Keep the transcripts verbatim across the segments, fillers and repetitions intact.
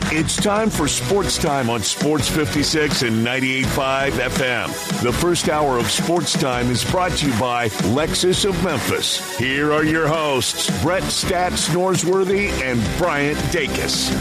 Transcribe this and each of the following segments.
It's time for Sports Time on Sports fifty-six and ninety-eight point five F M. The first hour of Sports Time is brought to you by Lexus of Memphis. Here are your hosts, Brett Stats Norsworthy and Bryant Dacus.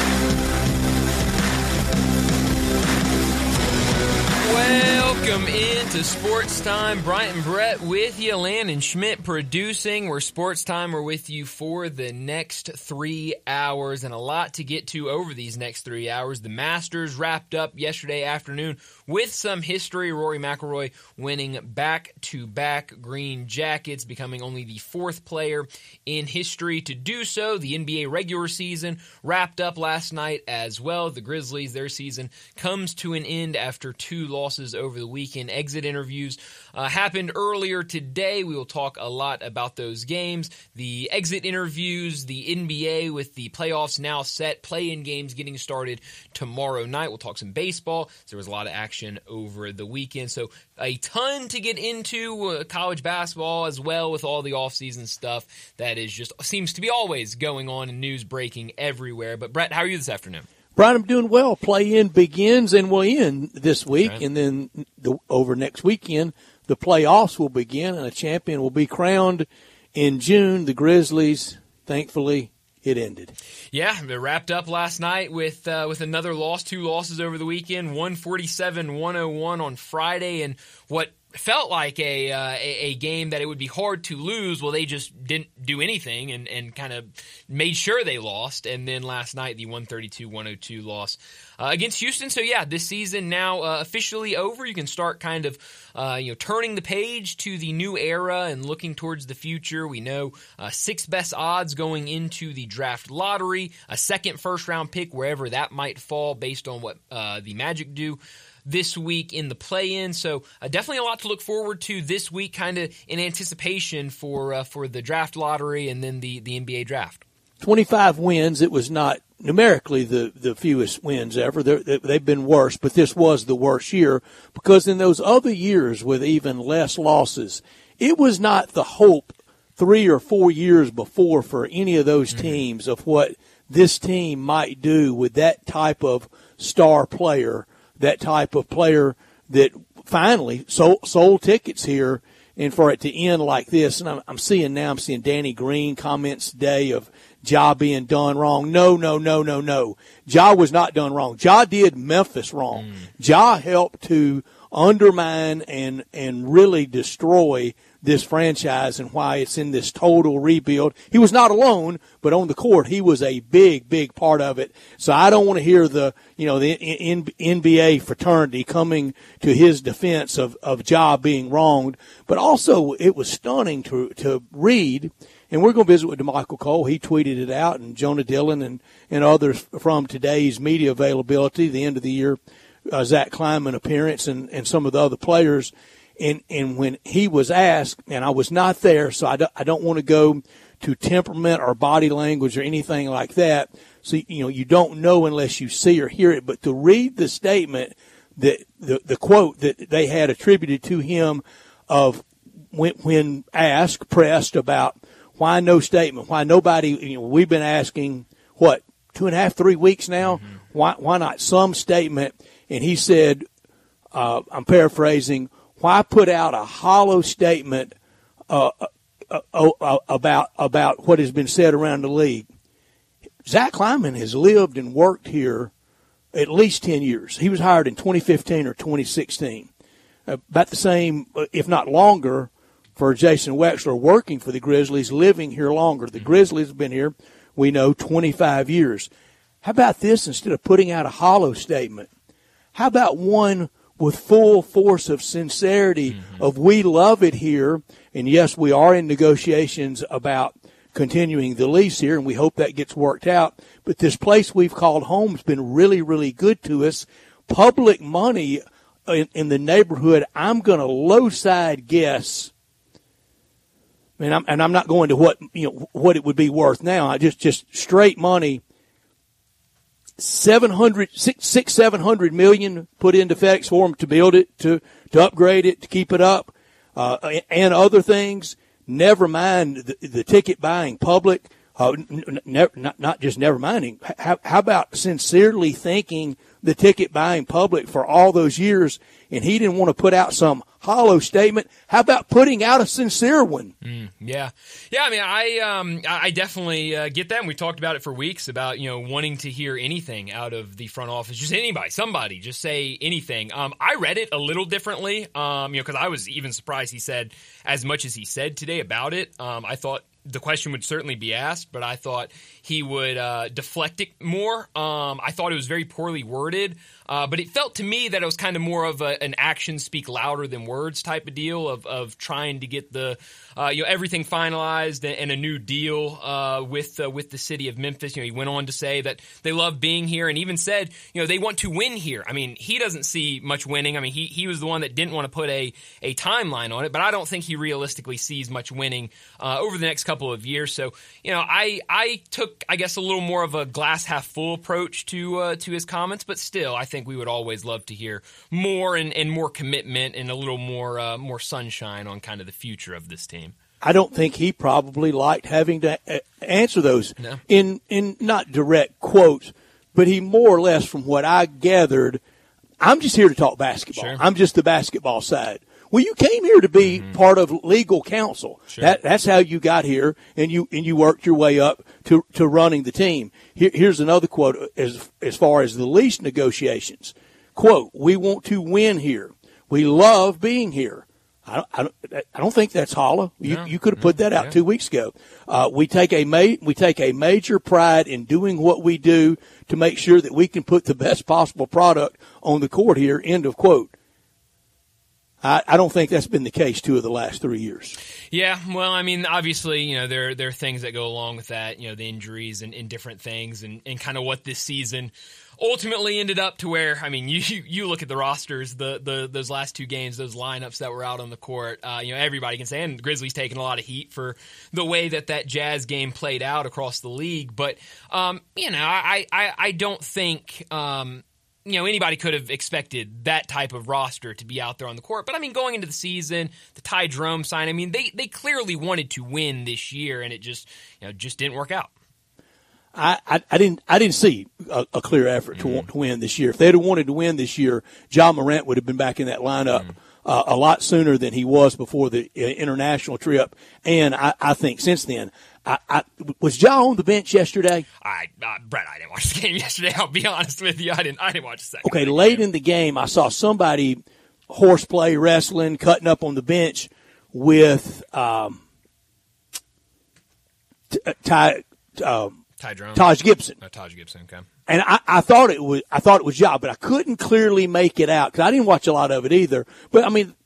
Welcome into Sports Time. Bryant and Brett with you. Landon Schmidt producing. We're Sports Time. We're with you for the next three hours and a lot to get to over these next three hours. The Masters wrapped up yesterday afternoon with some history. Rory McIlroy winning back-to-back green jackets, becoming only the fourth player in history to do so. The N B A regular season wrapped up last night as well. The Grizzlies, their season comes to an end after two losses over the weekend. Exit interviews uh, happened earlier today. We will talk a lot about those games. The exit interviews, the N B A with the playoffs now set, play-in games getting started tomorrow night. We'll talk some baseball. There was a lot of action over the weekend, so a ton to get into. Uh, college basketball as well, with all the offseason stuff that is just seems to be always going on and news breaking everywhere. But Brett, how are you this afternoon? Brian, I'm doing well. Play-in begins and will end this week, right. And then the, over next weekend, the playoffs will begin, and a champion will be crowned in June. The Grizzlies, thankfully, it ended. Yeah, it wrapped up last night with uh, with another loss, two losses over the weekend, one forty-seven to one oh one on Friday, and what felt like a, uh, a a game that it would be hard to lose. Well, they just didn't do anything and, and kind of made sure they lost. And then last night, the one thirty-two to one oh two loss uh, against Houston. So, yeah, this season now uh, officially over. You can start kind of uh, you know turning the page to the new era and looking towards the future. We know uh, six best odds going into the draft lottery, a second first-round pick, wherever that might fall based on what uh, the Magic do this week in the play-in. So uh, definitely a lot to look forward to this week, kind of in anticipation for uh, for the draft lottery and then the, the N B A draft. twenty-five wins. It was not numerically the, the fewest wins ever. They're, they've been worse, but this was the worst year because in those other years with even less losses, it was not the hope three or four years before for any of those mm-hmm. teams of what this team might do with that type of star player, that type of player that finally sold, sold tickets here, and for it to end like this. And I'm, I'm seeing now, I'm seeing Danny Green comments today of Ja being done wrong. No, no, no, no, no. Ja was not done wrong. Ja did Memphis wrong. Mm. Ja helped to undermine and and really destroy this franchise and why it's in this total rebuild. He was not alone, but on the court, he was a big, big part of it. So I don't want to hear the, you know, the N B A fraternity coming to his defense of, of Ja being wronged. But also it was stunning to, to read, and we're going to visit with DeMichael Cole. He tweeted it out, and Jonah Dillon and, and others from today's media availability, the end of the year, uh, Zach Kleiman appearance and, and some of the other players. And, and when he was asked, and I was not there, so I don't, I don't want to go to temperament or body language or anything like that. So, you know, you don't know unless you see or hear it. But to read the statement, that the, the quote that they had attributed to him of when, when asked, pressed about why no statement, why nobody, you know, we've been asking, what, two and a half, three weeks now? Mm-hmm. Why, why not some statement? And he said, uh, I'm paraphrasing, why put out a hollow statement uh, uh, uh, uh, about about what has been said around the league? Zach Kleiman has lived and worked here at least ten years. He was hired in twenty fifteen or twenty sixteen. Uh, about the same, if not longer, for Jason Wexler working for the Grizzlies, living here longer. The Grizzlies have been here, we know, twenty-five years. How about this? Instead of putting out a hollow statement, how about one with full force of sincerity mm-hmm. of we love it here, and yes, we are in negotiations about continuing the lease here, and we hope that gets worked out. But this place we've called home has been really, really good to us. Public money in, in the neighborhood, I'm going to low side guess, and I'm, and I'm not going to what you know what it would be worth now. I just just straight money. Seven hundred, six, six, seven hundred million put into FedEx Forum to build it, to to upgrade it, to keep it up, uh, and other things. Never mind the, the ticket buying public. Uh, n- n- not, not just never minding. How, how about sincerely thanking the ticket buying public for all those years, and he didn't want to put out some hollow statement? How about putting out a sincere one? Mm, yeah. Yeah, I mean, I um, I definitely uh, get that, and we talked about it for weeks about, you know, wanting to hear anything out of the front office. Just anybody, somebody, just say anything. Um, I read it a little differently, um, you know, because I was even surprised he said as much as he said today about it. Um, I thought the question would certainly be asked, but I thought he would uh, deflect it more. Um, I thought it was very poorly worded, uh, but it felt to me that it was kind of more of a, an actions speak louder than words type of deal of, of trying to get the uh, you know everything finalized and, and a new deal uh, with uh, with the city of Memphis. You know, he went on to say that they love being here, and even said, you know, they want to win here. I mean, he doesn't see much winning. I mean, he he was the one that didn't want to put a a timeline on it, but I don't think he realistically sees much winning uh, over the next couple of years. So, you know, I I took, I guess, a little more of a glass half full approach to uh, to his comments, but still, I think we would always love to hear more and, and more commitment and a little more uh, more sunshine on kind of the future of this team. I don't think he probably liked having to answer those no. in in not direct quotes, but he more or less, from what I gathered, I'm just here to talk basketball. Sure. I'm just the basketball side. Well, you came here to be mm-hmm. part of legal counsel. Sure. That that's how you got here, and you and you worked your way up to to running the team. Here, here's another quote as as far as the lease negotiations. Quote: "We want to win here. We love being here." I don't, I don't, I don't think that's hollow. You, no, you could have put that out yeah. two weeks ago. Uh, we take a ma- we take a major pride in doing what we do to make sure that we can put the best possible product on the court here. End of quote. I, I don't think that's been the case two of the last three years. Yeah, well, I mean, obviously, you know, there there are things that go along with that, you know, the injuries and, and different things, and, and kind of what this season ultimately ended up to where, I mean, you you look at the rosters, the the those last two games, those lineups that were out on the court, uh, you know, everybody can say, and Grizzlies taking a lot of heat for the way that that Jazz game played out across the league, but, um, you know, I, I, I don't think um, – you know, anybody could have expected that type of roster to be out there on the court. But, I mean, going into the season, the Ty Jerome sign, I mean, they, they clearly wanted to win this year, and it just, you know, just didn't work out. I, I, I didn't I didn't see a, a clear effort to want to win this year. If they'd have wanted to win this year, Ja Morant would have been back in that lineup mm. uh, a lot sooner than he was before the uh, international trip. And I, I think since then, I, I, was Ja on the bench yesterday? I, uh, Brett, I didn't watch the game yesterday. I'll be honest with you. I didn't. I didn't watch the second. Okay, late in the game, I saw somebody horseplay wrestling, cutting up on the bench with um, t- Ty, um, Ty Jerome. Taj Gibson. Oh, Taj Gibson. Okay. And I, I thought it was. I thought it was Ja, but I couldn't clearly make it out because I didn't watch a lot of it either. But I mean,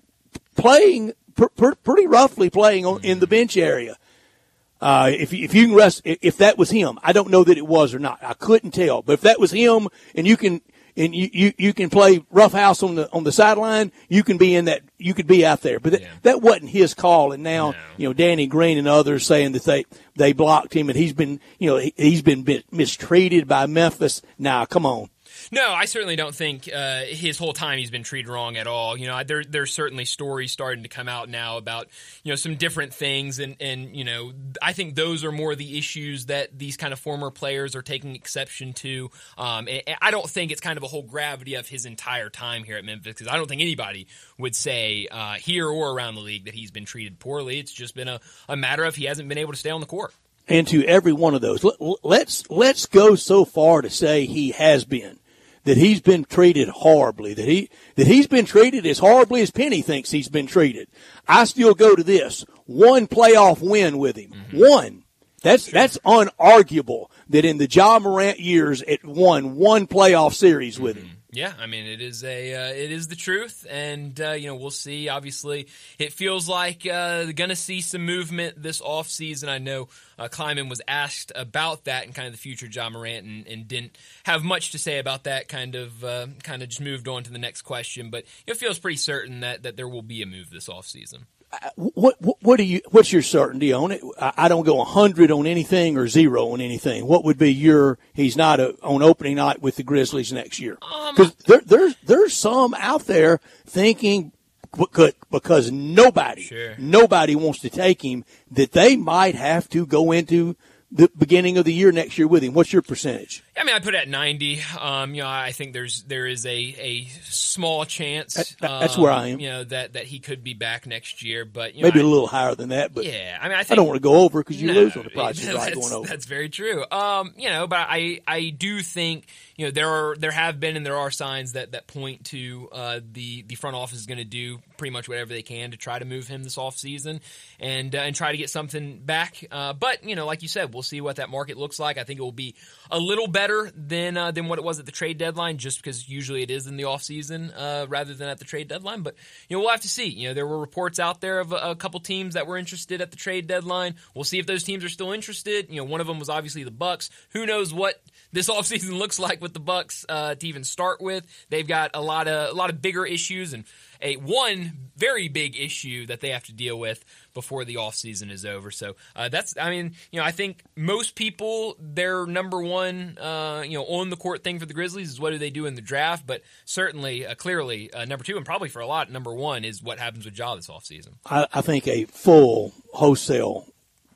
playing pr- pr- pretty roughly, playing on, mm-hmm. in the bench area. Uh, if you, if you can rest, if that was him, I don't know that it was or not. I couldn't tell. But if that was him, and you can, and you, you, you can play roughhouse on the on the sideline, you can be in that. You could be out there. But that, yeah. that wasn't his call. And now, no. you know, Danny Green and others saying that they they blocked him, and he's been, you know, he, he's been mistreated by Memphis. Nah, come on. No, I certainly don't think uh, his whole time he's been treated wrong at all. You know, there there's certainly stories starting to come out now about, you know, some different things, and, and you know, I think those are more the issues that these kind of former players are taking exception to. Um, and I don't think it's kind of a whole gravity of his entire time here at Memphis, because I don't think anybody would say uh, here or around the league that he's been treated poorly. It's just been a, a matter of he hasn't been able to stay on the court. And to every one of those, let, let's let's go so far to say he has been. That he's been treated horribly, that he that he's been treated as horribly as Penny thinks he's been treated. I still go to this one playoff win with him, mm-hmm. one. That's sure. that's unarguable. That in the Ja Morant years, it won one playoff series with mm-hmm. him. Yeah, I mean, it is a uh, it is the truth, and uh, you know, we'll see. Obviously, it feels like uh, they're going to see some movement this offseason. I know uh, Kleiman was asked about that and kind of the future Ja Morant, and, and didn't have much to say about that. Kind of uh, kind of just moved on to the next question, but it feels pretty certain that, that there will be a move this offseason. What, what what do you? What's your certainty on it? I, I don't go a hundred on anything or zero on anything. What would be your? He's not a, on opening night with the Grizzlies next year, because um, there, there's there's some out there thinking because, because nobody sure. nobody wants to take him, that they might have to go into the beginning of the year next year with him? What's your percentage? I mean, I put it at ninety. Um, you know, I think there's there is a, a small chance. That, that's um, where I am. You know that, that he could be back next year, but you maybe know, a I, little higher than that. But yeah, I mean, I, think, I don't want to go over because you no, lose on the prices right that's, going over. That's very true. Um, you know, but I I do think you know there are there have been and there are signs that, that point to uh, the the front office is going to do pretty much whatever they can to try to move him this offseason and uh, and try to get something back. Uh, but you know, like you said, we'll see what that market looks like. I think it will be a little better than uh, than what it was at the trade deadline, just because usually it is in the offseason uh, rather than at the trade deadline. But you know, we'll have to see. You know, there were reports out there of a, a couple teams that were interested at the trade deadline. We'll see if those teams are still interested. You know, one of them was obviously the Bucks. Who knows what this offseason looks like with the Bucks uh, to even start with? They've got a lot of a lot of bigger issues and a one very big issue that they have to deal with before the offseason is over. So uh, that's, I mean, you know, I think most people, their number one, uh, you know, on the court thing for the Grizzlies is what do they do in the draft. But certainly, uh, clearly, uh, number two, and probably for a lot, number one is what happens with Ja this offseason. I, I think a full wholesale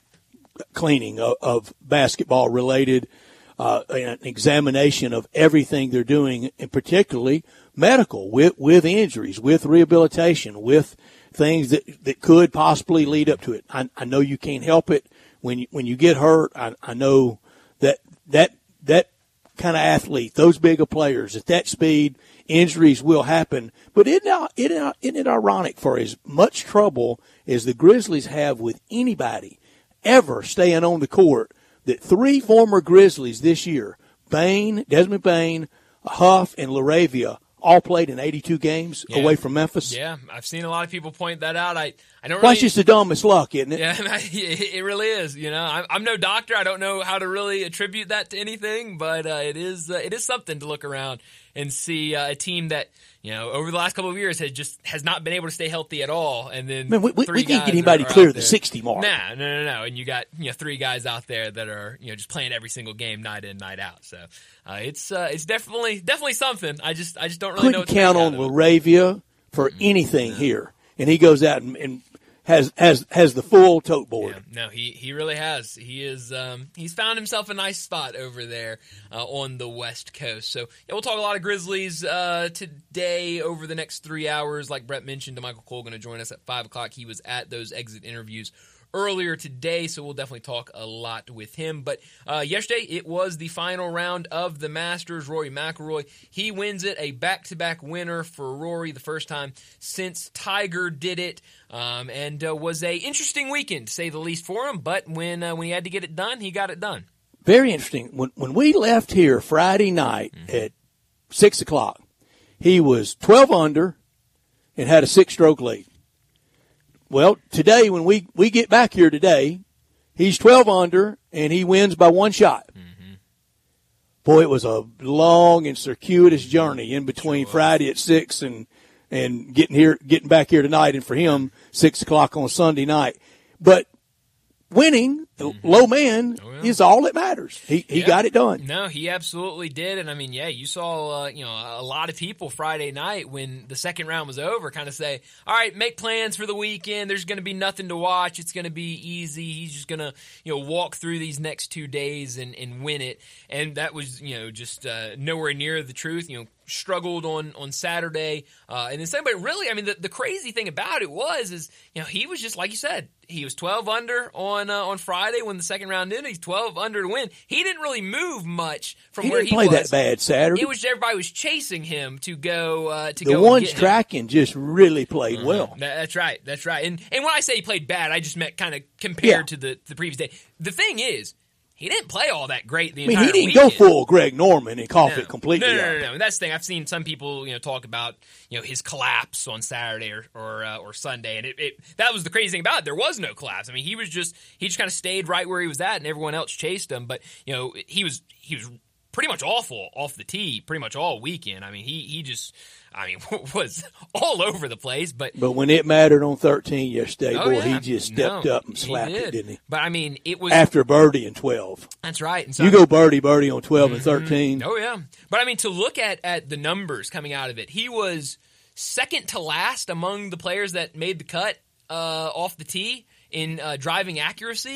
cleaning of, of basketball related, uh, an examination of everything they're doing, and particularly medical, with, with injuries, with rehabilitation, with things that, that could possibly lead up to it. I, I know you can't help it when you, when you get hurt. I, I know that, that, that kind of athlete, those bigger players at that speed, injuries will happen. But isn't it, isn't it, isn't it ironic for as much trouble as the Grizzlies have with anybody ever staying on the court that three former Grizzlies this year, Bane, Desmond Bane, Huff, and LaRavia, all played in eighty-two games yeah. away from Memphis? Yeah, I've seen a lot of people point that out. I, I don't Well, really. it's just the dumbest luck, isn't it? Yeah, it really is. You know, I'm, I'm no doctor. I don't know how to really attribute that to anything, but uh, it is uh, it is something to look around and see uh, a team that, you know, over the last couple of years has just has not been able to stay healthy at all. And then Man, we, we, three we can't guys get anybody are, are clear out the there. sixty mark. Nah, no, no, no. And you got, you know, three guys out there that are, you know, just playing every single game night in, night out. So uh, it's uh, it's definitely definitely something. I just I just don't really Couldn't know what to count make on out of it. LaRavia for Mm-hmm. anything here, and he goes out and, and has has has the full tote board. Yeah, no, he, he really has. He is um, he's found himself a nice spot over there uh, on the West Coast. So yeah, we'll talk a lot of Grizzlies uh, today over the next three hours. Like Brett mentioned, Michael Cole going to join us at five o'clock. He was at those exit interviews earlier today, so we'll definitely talk a lot with him. But uh, yesterday, it was the final round of the Masters. Rory McIlroy, he wins it, a back-to-back winner for Rory, the first time since Tiger did it, um, and uh, was a interesting weekend, to say the least, for him. But when uh, when he had to get it done, he got it done. Very interesting. When when we left here Friday night mm-hmm. at six o'clock, he was twelve under and had a six-stroke lead. Well, today, when we, we get back here today, he's twelve under, and he wins by one shot. Mm-hmm. Boy, it was a long and circuitous journey in between sure Friday at six and and getting here, getting back here tonight, and for him, six o'clock on Sunday night. But winning, the mm-hmm. low man, oh, yeah. is all that matters. He he yeah. got it done. No, he absolutely did. And I mean, yeah, you saw, uh, you know, a lot of people Friday night when the second round was over kind of say, all right, make plans for the weekend. There's going to be nothing to watch. It's going to be easy. He's just going to, you know, walk through these next two days and, and win it. And that was, you know, just uh, nowhere near the truth. You know, struggled on, on Saturday. Uh, and then Sunday, but really, I mean, the, the crazy thing about it was, is, you know, he was just, like you said, he was twelve under on uh, on Friday when the second round ended. He's twelve under to win. He didn't really move much from he where didn't he play was. that bad Saturday. It was everybody was chasing him to go uh, to the go. The ones and get tracking him. just really played Mm-hmm. well. That, that's right. That's right. And and when I say he played bad, I just meant kind of compared yeah. to the the previous day. The thing is, he didn't play all that great the I mean, entire he didn't weekend. go full Greg Norman and cough no. it completely no, no, out. No, no, no. That's the thing. I've seen some people, you know, talk about, you know, his collapse on Saturday or or, uh, or Sunday, and it, it that was the crazy thing about it. There was no collapse. I mean, he was just he just kind of stayed right where he was at, and everyone else chased him. But you know, he was he was pretty much awful off the tee, pretty much all weekend. I mean, he he just. I mean, was all over the place, but but when it mattered on thirteen yesterday, oh, boy, yeah. he just stepped no, up and slapped did. it, didn't he? But I mean, it was after birdie and twelve. That's right. And so, you go birdie, birdie on twelve mm-hmm. and thirteen. Oh yeah, but I mean, to look at at the numbers coming out of it, he was second to last among the players that made the cut uh, off the tee in uh, driving accuracy.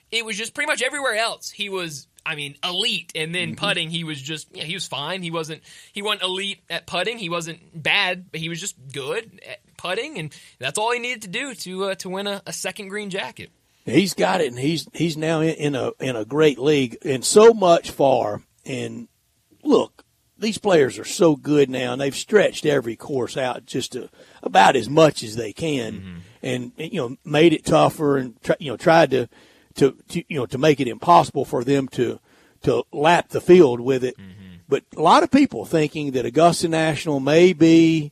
it was just pretty much everywhere else he was, I mean, elite. And then mm-hmm. putting, he was just, yeah, he was fine. He wasn't, he wasn't elite at putting. He wasn't bad, but he was just good at putting. And that's all he needed to do to uh, to win a, a second green jacket. He's got it, and he's he's now in, in a in a great league, and so much far. And look, these players are so good now, and they've stretched every course out just to about as much as they can, mm-hmm. and you know made it tougher, and try, you know tried to, to to you know to make it impossible for them to to lap the field with it. Mm-hmm. But a lot of people thinking that Augusta National may be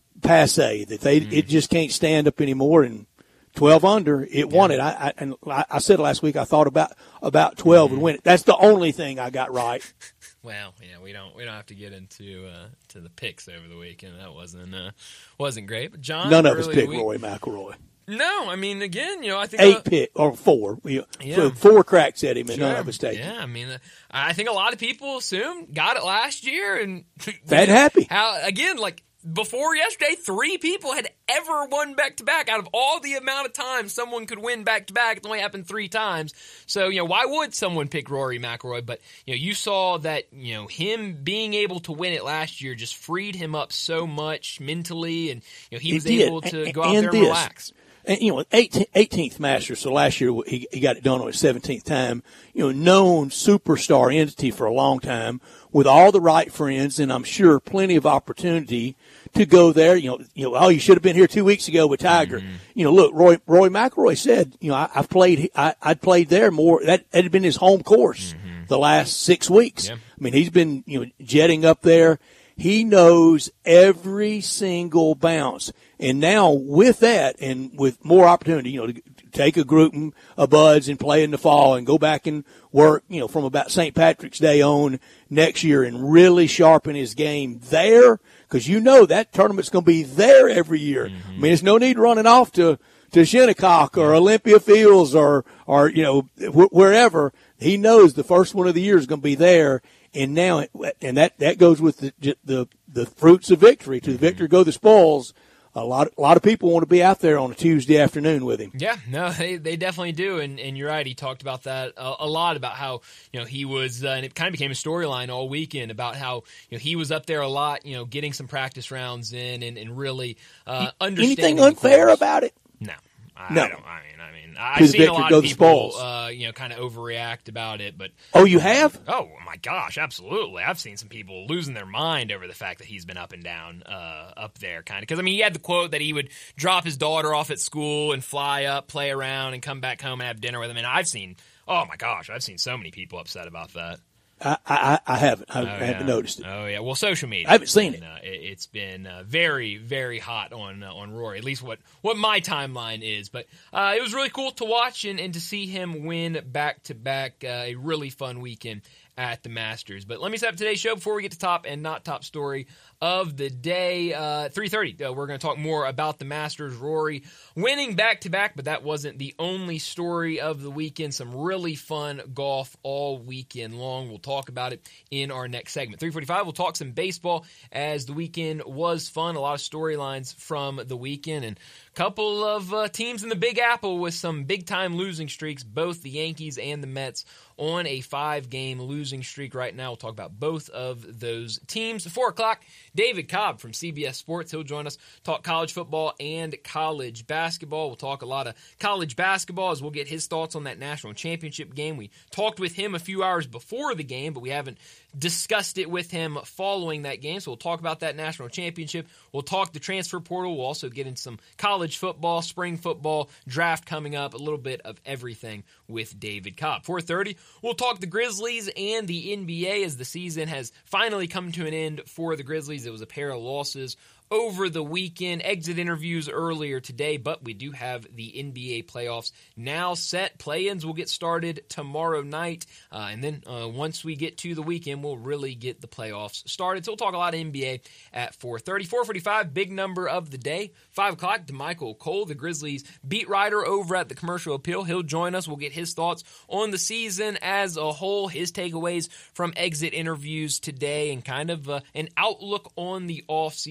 passé, that they mm-hmm. it just can't stand up anymore, and twelve under, it yeah. won it. I, I and I said last week I thought about about twelve mm-hmm. and win it. That's the only thing I got right. Well, yeah, we don't we don't have to get into uh, to the picks over the weekend. That wasn't uh, wasn't great. But John, none of us picked week, Rory McIlroy. No, I mean, again, you know, I think eight uh, pick or four. We, yeah. four cracks at him, and sure. none of us take Yeah, I mean, uh, I think a lot of people assumed got it last year, and that happy. How again, like. Before yesterday, three people had ever won back-to-back. Out of all the amount of times someone could win back-to-back, it only happened three times. So, you know, why would someone pick Rory McIlroy? But, you know, you saw that, you know, him being able to win it last year just freed him up so much mentally, and, you know, he was able to go out there and this. relax. And, you know, eighteenth Masters, so last year he, he got it done on his seventeenth time. You know, known superstar entity for a long time with all the right friends, and I'm sure plenty of opportunity to go there. You know, you know, oh, you should have been here two weeks ago with Tiger. Mm-hmm. You know, look, Roy, Roy McIlroy said, you know, I, I've played, I, I'd played there more. That, that had been his home course mm-hmm. the last six weeks. Yeah. I mean, he's been, you know, jetting up there. He knows every single bounce. And now with that and with more opportunity, you know, to take a group of buds and play in the fall and go back and work, you know, from about Saint Patrick's Day on next year and really sharpen his game there, because you know that tournament's going to be there every year. Mm-hmm. I mean, there's no need running off to, to Shinnecock or Olympia Fields or, or, you know, wh- wherever. He knows the first one of the year is going to be there. And now, and that, that goes with the, the, the fruits of victory. To the victor go the spoils. A lot, a lot of people want to be out there on a Tuesday afternoon with him. Yeah, no, they, they definitely do, and, and you're right. He talked about that a, a lot, about how, you know, he was, uh, and it kind of became a storyline all weekend about how, you know, he was up there a lot, you know, getting some practice rounds in and, and really uh, understanding. Anything unfair about it? No. I, no. I don't. I mean, I mean, I've seen a lot of people, uh, you know, kind of overreact about it. But oh, you have? Oh my gosh, absolutely! I've seen some people losing their mind over the fact that he's been up and down, uh, up there, kind of. Because I mean, he had the quote that he would drop his daughter off at school and fly up, play around, and come back home and have dinner with him. And I've seen, oh my gosh, I've seen so many people upset about that. I, I, I haven't. I, oh, I haven't yeah. noticed it. Oh yeah. Well, social media. I haven't seen been, it. Uh, it. It's been uh, very, very hot on uh, on Rory. At least what, what my timeline is. But uh, it was really cool to watch and, and to see him win back to back. A really fun weekend at the Masters. But let me set up today's show before we get to top and not top story of the day. Uh, three thirty, uh, we're going to talk more about the Masters. Rory winning back-to-back, but that wasn't the only story of the weekend. Some really fun golf all weekend long. We'll talk about it in our next segment. three forty-five, we'll talk some baseball as the weekend was fun. A lot of storylines from the weekend, and a couple of uh, teams in the Big Apple with some big-time losing streaks, both the Yankees and the Mets on a five-game losing streak right now. We'll talk about both of those teams. four o'clock, David Cobb from C B S Sports. He'll join us, talk college football and college basketball. We'll talk a lot of college basketball as we'll get his thoughts on that national championship game. We talked with him a few hours before the game, but we haven't discussed it with him following that game. So we'll talk about that national championship. We'll talk the transfer portal. We'll also get into some college football, spring football, draft coming up, a little bit of everything with David Cobb. four thirty, we'll talk the Grizzlies and the N B A as the season has finally come to an end for the Grizzlies. It was a pair of losses over the weekend. Exit interviews earlier today, but we do have the N B A playoffs now set. Play-ins will get started tomorrow night, uh, and then uh, once we get to the weekend, we'll really get the playoffs started. So we'll talk a lot of N B A at four thirty. four forty-five, big number of the day. five o'clock, DeMichael Cole, the Grizzlies beat writer over at the Commercial Appeal. He'll join us. We'll get his thoughts on the season as a whole, his takeaways from exit interviews today, and kind of uh, an outlook on the offseason. We'll get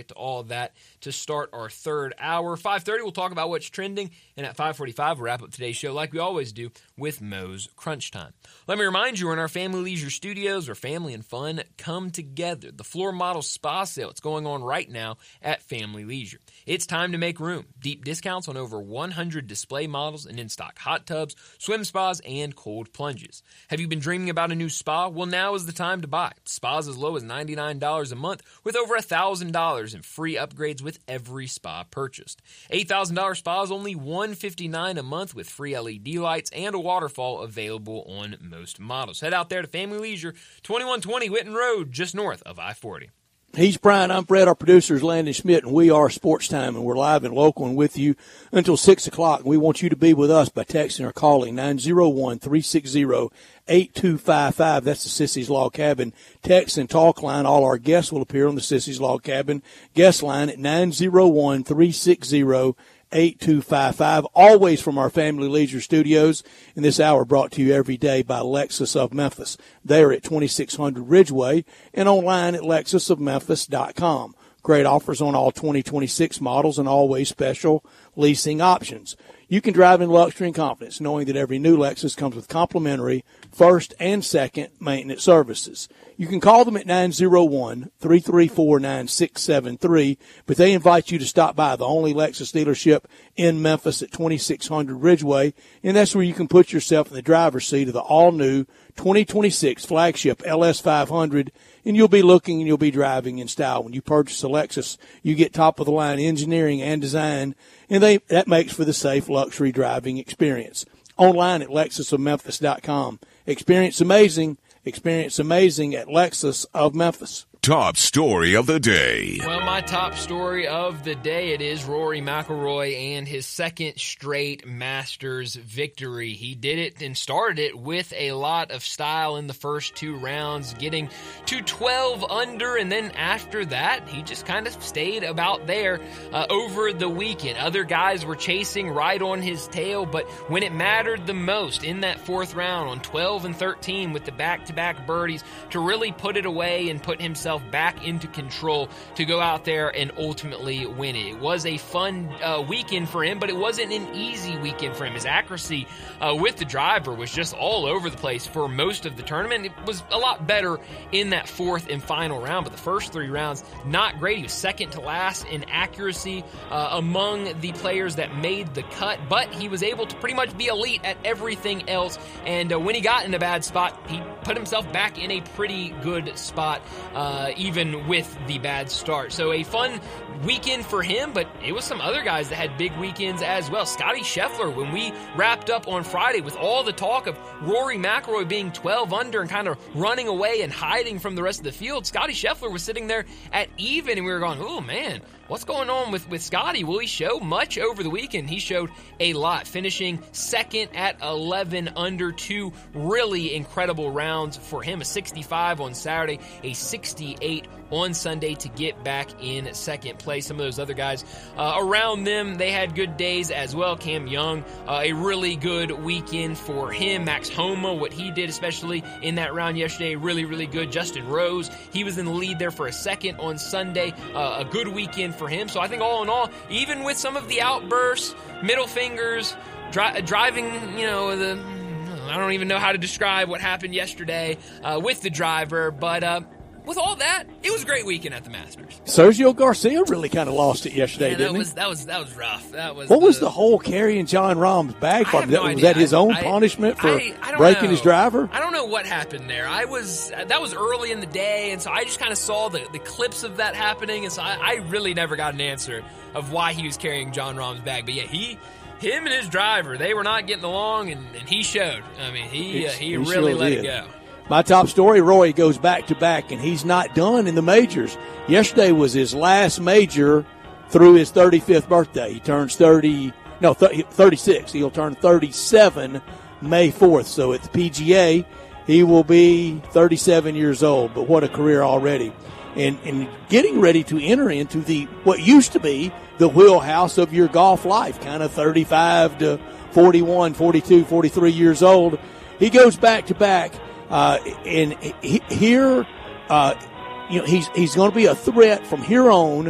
get to all of that to start our third hour. five thirty, we'll talk about what's trending, and at five forty-five, we'll wrap up today's show like we always do with Moe's Crunch Time. Let me remind you, we're in our Family Leisure Studios where family and fun come together. The Floor Model Spa Sale, it's going on right now at Family Leisure. It's time to make room. Deep discounts on over one hundred display models and in-stock hot tubs, swim spas, and cold plunges. Have you been dreaming about a new spa? Well, now is the time to buy. Spas as low as ninety-nine dollars a month with over one thousand dollars in free upgrades with every spa purchased. eight thousand dollars spas only one hundred fifty-nine dollars a month with free L E D lights and a waterfall available on most models. Head out there to Family Leisure, twenty-one twenty Whitten Road, just north of I forty. He's Brian. I'm Brett. Our producer is Landon Schmidt, and we are Sports Time, and we're live and local and with you until six o'clock. And we want you to be with us by texting or calling nine oh one, three six zero, eight two five five. That's the Sissy's Log Cabin text and talk line. All our guests will appear on the Sissy's Log Cabin guest line at nine oh one, three six zero, eight two five five. Always from our Family Leisure Studios. And this hour brought to you every day by Lexus of Memphis. They are at twenty-six hundred Ridgeway and online at lexus of memphis dot com. Great offers on all twenty twenty-six models and always special leasing options. You can drive in luxury and confidence knowing that every new Lexus comes with complimentary first and second maintenance services. You can call them at nine oh one, three three four, nine six seven three, but they invite you to stop by the only Lexus dealership in Memphis at twenty-six hundred Ridgeway, and that's where you can put yourself in the driver's seat of the all-new twenty twenty-six flagship L S five hundred, and you'll be looking and you'll be driving in style. When you purchase a Lexus, you get top-of-the-line engineering and design, and they that makes for the safe luxury driving experience. Online at lexus of memphis dot com. Experience amazing. Experience amazing at Lexus of Memphis. Top story of the day. Well, my top story of the day, it is Rory McIlroy and his second straight Masters victory. He did it and started it with a lot of style in the first two rounds, getting to twelve under, and then after that, he just kind of stayed about there uh, over the weekend. Other guys were chasing right on his tail, but when it mattered the most in that fourth round on twelve and thirteen with the back-to-back birdies to really put it away and put himself back into control to go out there and ultimately win it. It was a fun uh, weekend for him, but it wasn't an easy weekend for him. His accuracy uh, with the driver was just all over the place for most of the tournament. It was a lot better in that fourth and final round, but the first three rounds, not great. He was second to last in accuracy uh, among the players that made the cut, but he was able to pretty much be elite at everything else, and uh, when he got in a bad spot, he put himself back in a pretty good spot uh, Uh, even with the bad start. So a fun weekend for him, but it was some other guys that had big weekends as well. Scotty Scheffler, when we wrapped up on Friday with all the talk of Rory McIlroy being twelve under and kind of running away and hiding from the rest of the field, Scotty Scheffler was sitting there at even, and we were going, oh man, what's going on with, with Scotty? Will he show much over the weekend? He showed a lot, finishing second at eleven under, two really incredible rounds for him. A sixty-five on Saturday, a sixty-eight on Sunday to get back in second place. Some of those other guys uh, around them, they had good days as well. Cam Young, uh, a really good weekend for him. Max Homa, what he did, especially in that round yesterday, really, really good. Justin Rose, he was in the lead there for a second on Sunday. Uh, a good weekend for him. So I think all in all, even with some of the outbursts, middle fingers, dri- driving, you know, the I don't even know how to describe what happened yesterday uh, with the driver, but uh, with all that, it was a great weekend at the Masters. Sergio Garcia really kind of lost it yesterday, yeah, didn't that was, he? That was that was rough. That was what the, was the whole carrying John Rahm's bag for? I have no was idea. that his own I, punishment for I, I breaking know. his driver? I don't know what happened there. I was that was early in the day, and so I just kind of saw the, the clips of that happening, and so I, I really never got an answer of why he was carrying John Rahm's bag. But yeah, he. Him and his driver, they were not getting along, and, and he showed. I mean, he uh, he, he really sure let did. it go. My top story, Roy goes back to back, and he's not done in the majors. Yesterday was his last major through his thirty-fifth birthday. He turns thirty, no, thirty-six. He'll turn thirty-seven May fourth. So at the P G A, he will be thirty-seven years old. But what a career already. And, and getting ready to enter into the what used to be the wheelhouse of your golf life, kind of thirty-five to forty-one, forty-two, forty-three years old. He goes back to back, uh, and he, here, uh, you know, he's he's going to be a threat from here on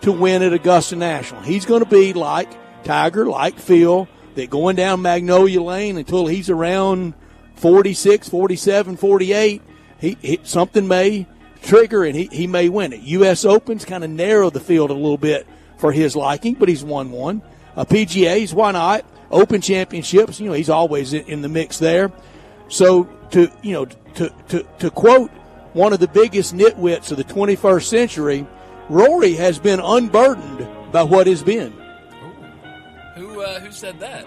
to win at Augusta National. He's going to be like Tiger, like Phil, that going down Magnolia Lane until he's around forty-six, forty-seven, forty-eight, he, he something may trigger and he, he may win it. U S Open's kind of narrow the field a little bit for his liking, but he's won one. Uh, P G A's, why not? Open Championships, you know, he's always in, in the mix there. So to, you know, to, to, to quote one of the biggest nitwits of the twenty-first century, Rory has been unburdened by what has been. Ooh. Who uh, who said that?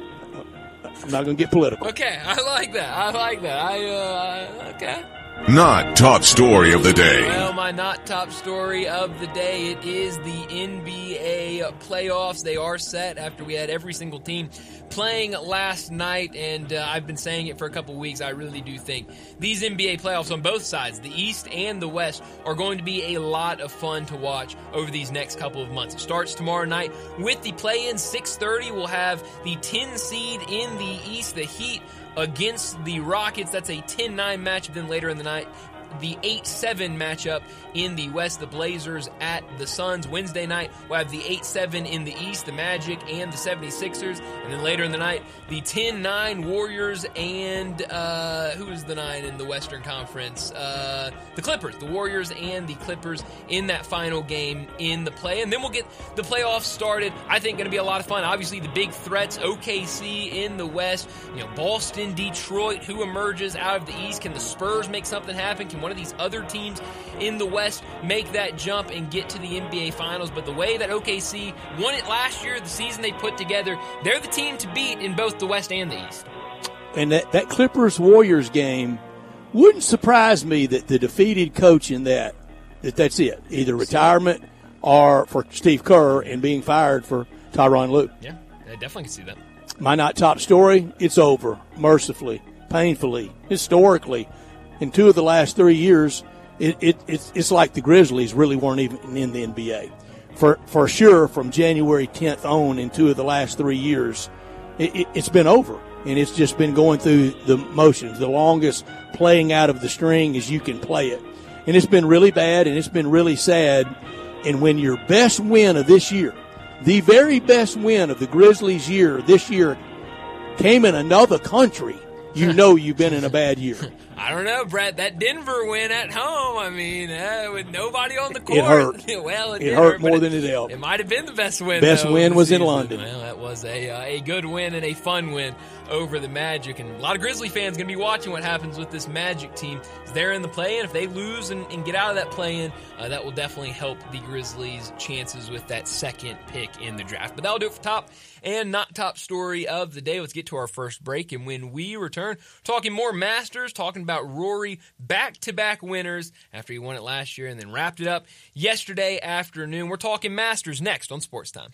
I'm not going to get political. Okay, I like that. I like that. I uh, okay. Not top story of the day. Well, my not top story of the day, it is the N B A playoffs. They are set after we had every single team playing last night, and uh, I've been saying it for a couple weeks. I really do think these N B A playoffs on both sides, the East and the West, are going to be a lot of fun to watch over these next couple of months. It starts tomorrow night with the play-in. six thirty, we'll have the ten seed in the East, the Heat, against the Rockets. That's a ten nine matchup. Then later in the night, the eight seven matchup in the West, the Blazers at the Suns. Wednesday night, we'll have the eight seven in the East, the Magic and the seventy-sixers. And then later in the night, the ten nine Warriors and, uh, who is the nine in the Western Conference? Uh, the Clippers. The Warriors and the Clippers in that final game in the play. And then we'll get the playoffs started. I think going to be a lot of fun. Obviously, the big threats, O K C in the West, you know, Boston, Detroit, who emerges out of the East? Can the Spurs make something happen? Can one of these other teams in the West make that jump and get to the N B A Finals? But the way that O K C won it last year, the season they put together, they're the team to beat in both the West and the East. And that, that Clippers-Warriors game wouldn't surprise me that the defeated coach in that, that that's it. Either retirement or for Steve Kerr and being fired for Tyronn Lue. Yeah, I definitely can see that. My not top story, it's over, mercifully, painfully, historically. In two of the last three years, it, it, it's, it's like the Grizzlies really weren't even in the N B A. For for sure, from January tenth on, in two of the last three years, it, it, it's been over. And it's just been going through the motions, the longest playing out of the string as you can play it. And it's been really bad, and it's been really sad. And when your best win of this year, the very best win of the Grizzlies' year this year, came in another country, you know you've been in a bad year. I don't know, Brett. That Denver win at home, I mean, uh, with nobody on the court. It hurt. well, it, it hurt, hurt more it, than it helped. It might have been the best win. Best though, win was season. in London. Well, that was a uh, a good win and a fun win over the Magic. And a lot of Grizzly fans going to be watching what happens with this Magic team. They're in the play-in. If they lose and, and get out of that play-in, uh, that will definitely help the Grizzlies' chances with that second pick in the draft. But that'll do it for top and not top story of the day. Let's get to our first break. And when we return, talking more Masters, talking about Rory, back-to-back winners after he won it last year and then wrapped it up yesterday afternoon. We're talking Masters next on Sports Time.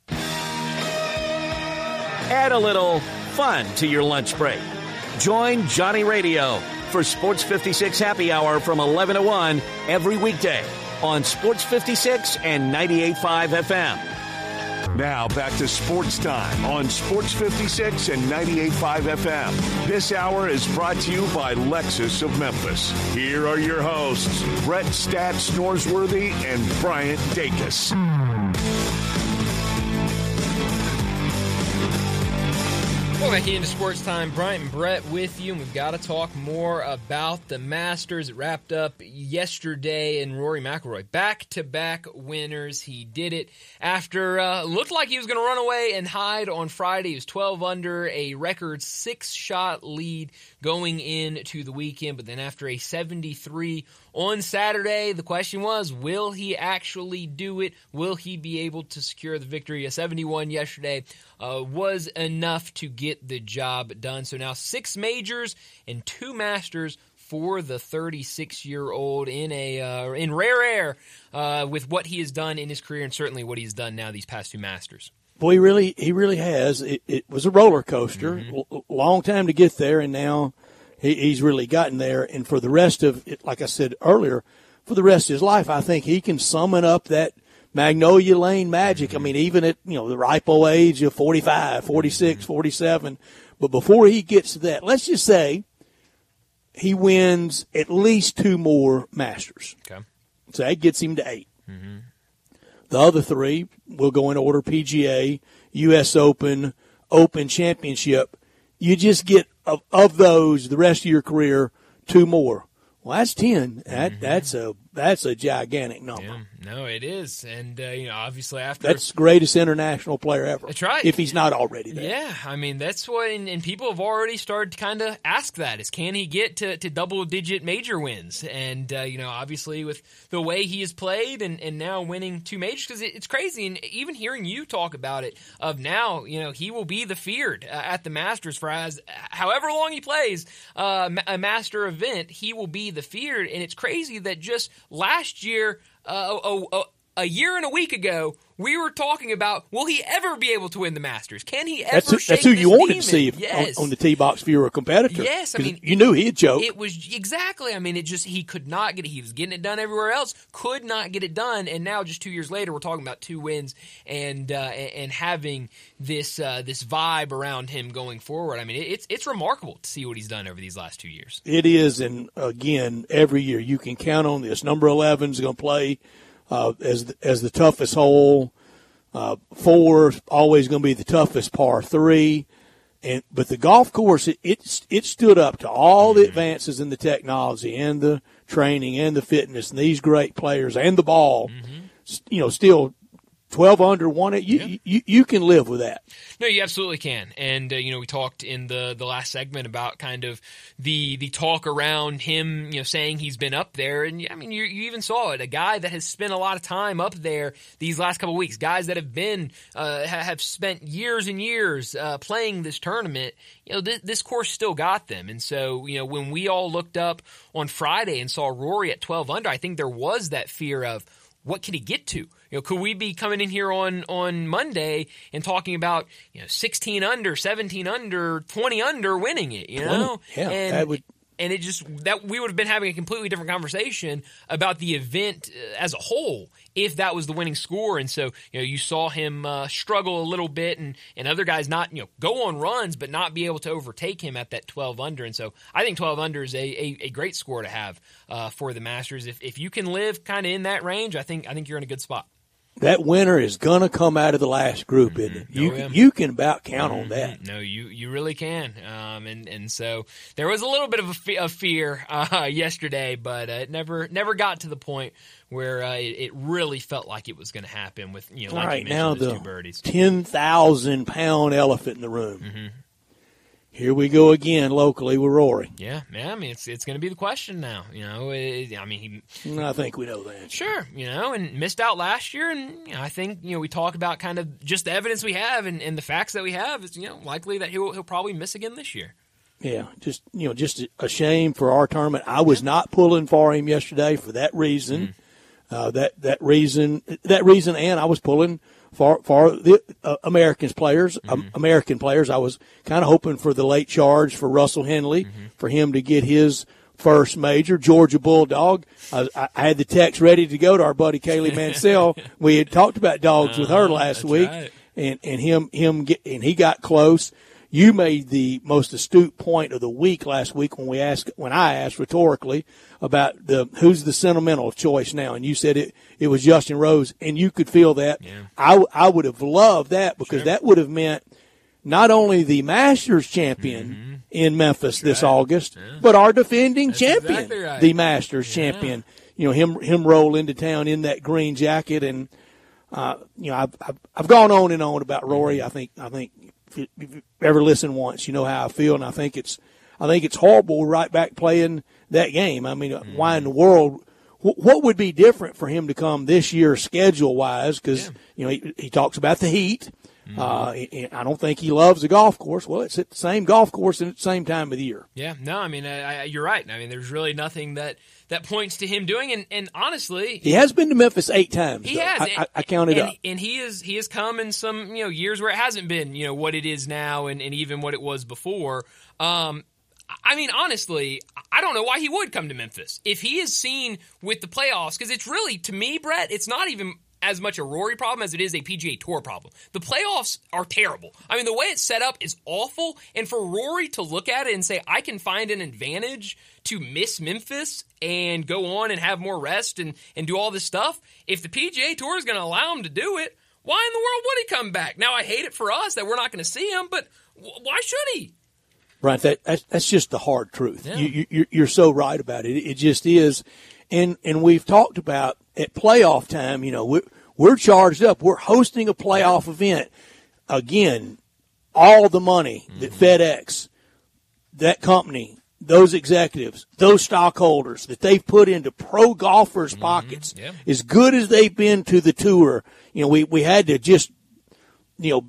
Add a little fun to your lunch break. Join Johnny Radio for Sports fifty-six Happy Hour from eleven to one every weekday on Sports fifty-six and ninety-eight point five F M. Now back to Sports Time on Sports fifty-six and ninety-eight point five F M. This hour is brought to you by Lexus of Memphis. Here are your hosts, Brett Stats Norsworthy and Bryant Dacus. Welcome back into Sports Time. Bryant and Brett with you, and we've got to talk more about the Masters. It wrapped up yesterday, and Rory McIlroy, back-to-back winners. He did it after uh, looked like he was going to run away and hide on Friday. He was twelve under, a record six-shot lead going into the weekend, but then after a seventy-three on Saturday, the question was, will he actually do it? Will he be able to secure the victory? A seventy-one yesterday uh, was enough to get the job done. So now six majors and two Masters for the thirty-six-year-old in a uh, in rare air uh, with what he has done in his career and certainly what he's done now these past two Masters. Boy, he really, he really has. It, it was a roller coaster, mm-hmm. L- long time to get there, and now he, he's really gotten there. And for the rest of it, like I said earlier, for the rest of his life, I think he can summon up that Magnolia Lane magic. Mm-hmm. I mean, even at, you know, the ripe old age of forty-five, forty-six, mm-hmm. forty-seven. But before he gets to that, let's just say he wins at least two more Masters. Okay. So that gets him to eight. Mm-hmm. The other three will go in order: P G A, U S Open, Open Championship. You just get of, of those the rest of your career two more. Well, that's ten. That mm-hmm. that's a that's a gigantic number. Yeah, no, it is, and uh, you know, obviously after that's the greatest international player ever. That's right. If he's not already there. Yeah, I mean that's what, and, and people have already started to kind of ask that: is can he get to, to double digit major wins? And uh, you know, obviously with the way he has played, and, and now winning two majors, because it, it's crazy. And even hearing you talk about it, of now, you know, he will be the feared uh, at the Masters for as however long he plays uh, a master event, he will be the feared. And it's crazy that just last year, uh, a, a, a year and a week ago, we were talking about, will he ever be able to win the Masters? Can he ever That's who, shake that's who this you wanted demon? to see if, yes. on, on the tee box if you were a competitor. Yes, I mean, you knew he'd choke. It was exactly. I mean, it just he could not get it. He was getting it done everywhere else, could not get it done, and now just two years later, we're talking about two wins and uh, and having this uh, this vibe around him going forward. I mean, it's it's remarkable to see what he's done over these last two years. It is, and again, every year you can count on this. Number eleven is going to play uh, as the, as the toughest hole. Uh, four always going to be the toughest par three, and but the golf course it, it it stood up to all the advances in the technology and the training and the fitness and these great players and the ball. Mm-hmm. You know, still twelve under won it. You, yeah. you you can live with that. No, you absolutely can. And uh, you know, we talked in the, the last segment about kind of the the talk around him, you know, saying he's been up there. And I mean, you you even saw it. A guy that has spent a lot of time up there these last couple of weeks. Guys that have been uh, have spent years and years uh, playing this tournament. You know, th- this course still got them. And so, you know, when we all looked up on Friday and saw Rory at twelve under, I think there was that fear of, what can he get to? You know, could we be coming in here on, on Monday and talking about, you know, sixteen under, seventeen under, twenty under winning it, you know? Yeah, and, that would... and it just, that we would have been having a completely different conversation about the event as a whole if that was the winning score. And so, you know, you saw him uh, struggle a little bit and, and other guys not, you know, go on runs but not be able to overtake him at that twelve under. And so I think twelve under is a, a, a great score to have uh, for the Masters. If if you can live kind of in that range, I think I think you're in a good spot. That winner is going to come out of the last group, mm-hmm. isn't it? You, oh, yeah. you can about count mm-hmm. on that. No, you, you really can. Um, and, and so there was a little bit of a fe- of fear uh, yesterday, but uh, it never never got to the point where uh, it, it really felt like it was going to happen with, you know, like All right, you mentioned, now those the two birdies. ten thousand pound elephant in the room. Mm-hmm. Here we go again locally with Rory. Yeah, yeah. I mean, it's it's going to be the question now. You know, it, I mean, he. I think we know that. Sure, you know, and missed out last year, and you know, I think you know we talk about kind of just the evidence we have and, and the facts that we have is you know likely that he'll he'll probably miss again this year. Yeah, just you know, just a shame for our tournament. I was not pulling for him yesterday for that reason. Mm. Uh, that that reason that reason, and I was pulling for for the uh, Americans players, mm-hmm. um, American players. I was kind of hoping for the late charge for Russell Henley, mm-hmm. for him to get his first major. Georgia Bulldog. I, I had the text ready to go to our buddy Kaylee Mansell. We had talked about dogs uh, with her last week, right. and and him him get, and he got close. You made the most astute point of the week last week when we asked, when I asked rhetorically about the who's the sentimental choice now, and you said it it was Justin Rose, and you could feel that. Yeah. I I would have loved that because sure. that would have meant not only the Masters champion mm-hmm. in Memphis That's this right. August, yeah. but our defending That's champion, exactly right. the Masters yeah. champion. You know him him roll into town in that green jacket, and uh, you know I've, I've I've gone on and on about Rory. Mm-hmm. I think I think. If you've ever listened once, you know how I feel, and I think it's, I think it's horrible. Right back playing that game. I mean, mm-hmm. why in the world? Wh- what would be different for him to come this year, schedule wise? Because yeah. you know he, he talks about the heat. Mm-hmm. Uh, he, I don't think he loves the golf course. Well, it's at the same golf course and at the same time of the year. Yeah, no, I mean, I, I, you're right. I mean, there's really nothing that. That points to him doing, and, and honestly, he has been to Memphis eight times. He though. has. I, I, I counted and, up, and he is he has come in some you know years where it hasn't been you know what it is now, and, and even what it was before. Um, I mean, honestly, I don't know why he would come to Memphis if he is seen with the playoffs, because it's really, to me, Brett, it's not even as much a Rory problem as it is a P G A Tour problem. The playoffs are terrible. I mean, the way it's set up is awful, and for Rory to look at it and say, I can find an advantage to miss Memphis and go on and have more rest and, and do all this stuff, if the P G A Tour is going to allow him to do it, why in the world would he come back? Now, I hate it for us that we're not going to see him, but w- why should he? Right, that that's, that's just the hard truth. Yeah. You, you, you're so right about it. It just is, and and we've talked about at playoff time. You know, we're we're charged up. We're hosting a playoff event. Again, all the money that mm-hmm. FedEx, that company, those executives, those stockholders that they've put into pro golfers' mm-hmm. pockets, yeah. as good as they've been to the tour. You know, we we had to just, you know,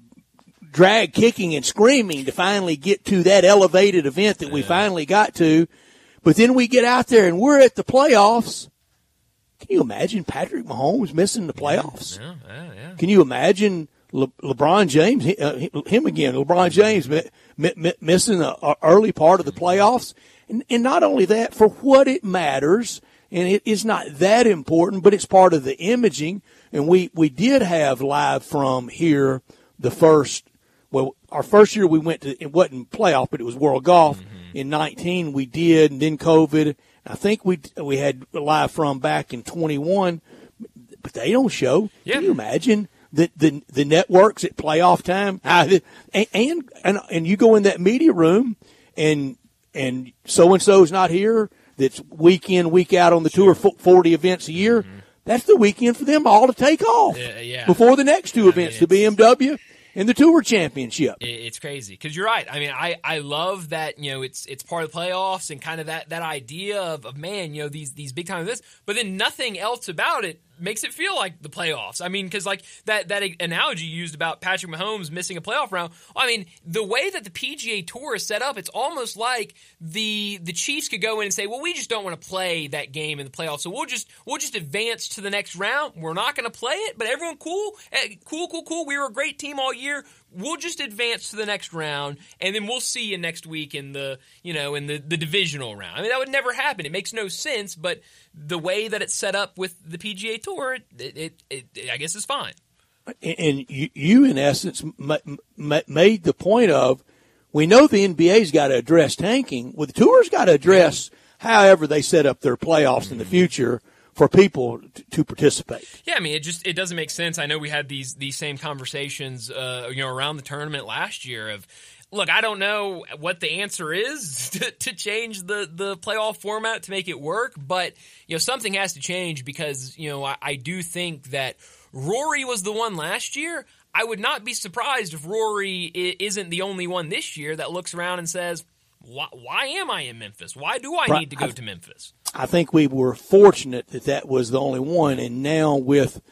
drag kicking and screaming to finally get to that elevated event that we yeah. finally got to. But then we get out there and we're at the playoffs. Can you imagine Patrick Mahomes missing the playoffs? Yeah, yeah, yeah. Can you imagine Le- LeBron James, uh, him again, LeBron James mi- mi- missing the early part of the playoffs? And, and not only that, for what it matters, and it is not that important, but it's part of the imaging. And we, we did have live from here the first Well, our first year we went to, it wasn't playoff, but it was World Golf. Mm-hmm. In nineteen we did, and then COVID. I think we we had live from back in twenty-one, but they don't show. Yeah. Can you imagine the, the, the networks at playoff time? And, and, and, and you go in that media room and, and so-and-so's not here. That's week in, week out on the tour, forty events a year. Mm-hmm. That's the weekend for them all to take off yeah, yeah. before the next two I events, mean, the B M W and the Tour Championship. It's crazy because you're right. I mean, I, I love that, you know, it's it's part of the playoffs and kind of that, that idea of, of, man, you know, these these big time events, but then nothing else about it makes it feel like the playoffs. I mean, because like that, that analogy you used about Patrick Mahomes missing a playoff round, I mean, the way that the P G A Tour is set up, it's almost like the the Chiefs could go in and say, well, we just don't want to play that game in the playoffs, so we'll just we'll just advance to the next round. We're not going to play it, but everyone cool, cool, cool, cool. We were a great team all year. We'll just advance to the next round, and then we'll see you next week in the, you know, in the, the divisional round. I mean, that would never happen. It makes no sense, but the way that it's set up with the P G A Tour, it, it, it, it I guess is fine. And you, you in essence, m- m- made the point of, we know the N B A's got to address tanking. Well, the Tour's got to address however they set up their playoffs mm-hmm. in the future for people to, to participate. Yeah, I mean, it just it doesn't make sense. I know we had these these same conversations, uh, you know, around the tournament last year. Of, look, I don't know what the answer is to, to change the the playoff format to make it work, but you know, something has to change because you know I, I do think that Rory was the one last year. I would not be surprised if Rory isn't the only one this year that looks around and says, Why, why am I in Memphis? Why do I need to go to Memphis? I think we were fortunate that that was the only one, and now with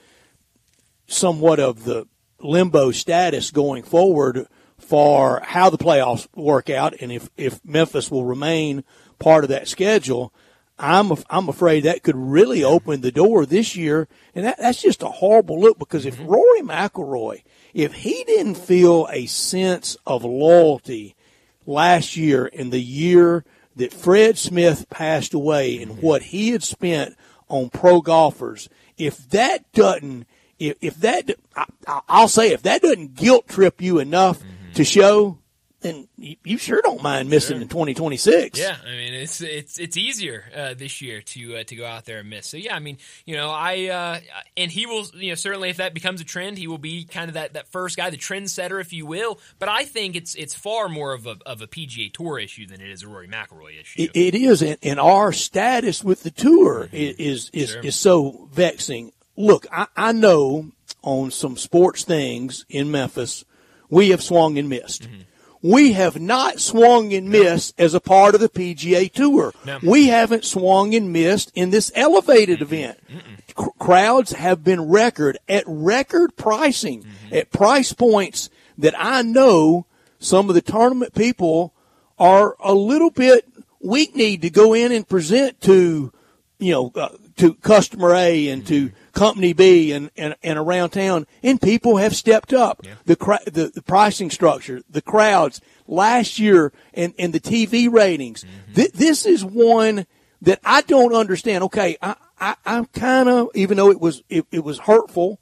somewhat of the limbo status going forward for how the playoffs work out and if, if Memphis will remain part of that schedule, I'm I'm afraid that could really open the door this year, and that, that's just a horrible look because if Rory McIlroy, if he didn't feel a sense of loyalty last year in the year that Fred Smith passed away and what he had spent on pro golfers, if that doesn't, if, if that, I, I'll say if that doesn't guilt trip you enough mm-hmm. to show, then you, you sure don't mind missing sure. in twenty twenty-six. Yeah, I mean it's it's it's easier uh, this year to uh, to go out there and miss. So yeah, I mean you know I uh, and he will you know certainly if that becomes a trend, he will be kind of that, that first guy, the trendsetter, if you will. But I think it's it's far more of a of a P G A Tour issue than it is a Rory McIlroy issue. It, it is, and, and our status with the tour mm-hmm. is is sure. is so vexing. Look, I, I know on some sports things in Memphis, we have swung and missed. Mm-hmm. We have not swung and missed no. as a part of the P G A Tour. No. We haven't swung and missed in this elevated mm-hmm. event. C- crowds have been record at record pricing, mm-hmm. at price points that I know some of the tournament people are a little bit weak-kneed to go in and present to, you know, uh, to customer A and mm-hmm. to company B and, and, and around town, and people have stepped up. Yeah. The, the the pricing structure, the crowds last year, and, and the T V ratings. Mm-hmm. Th- this is one that I don't understand. Okay, I, I, I'm kind of, even though it was it, it was hurtful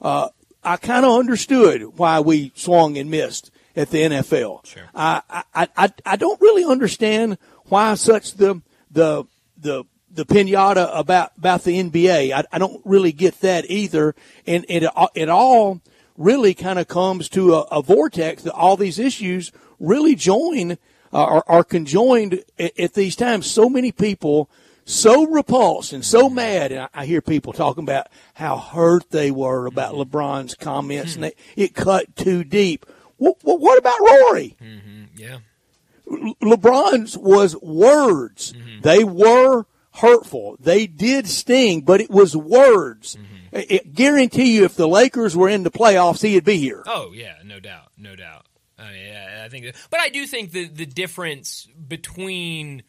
uh, I kind of understood why we swung and missed at the N F L. Sure. I, I, I, I don't really understand why such the, the, the, the pinata about, about the N B A. I, I don't really get that either. And, and it, it all really kind of comes to a, a vortex that all these issues really join, uh, are, are conjoined at, at these times. So many people so repulsed and so mad. And I, I hear people talking about how hurt they were about mm-hmm. LeBron's comments and they, it cut too deep. Well, what about Rory? Mm-hmm. Yeah. LeBron's was words. Mm-hmm. They were hurtful. They did sting, but it was words. Mm-hmm. I, I guarantee you if the Lakers were in the playoffs, he'd be here. Oh, yeah, no doubt, no doubt. I mean, I think that, but I do think the, the difference between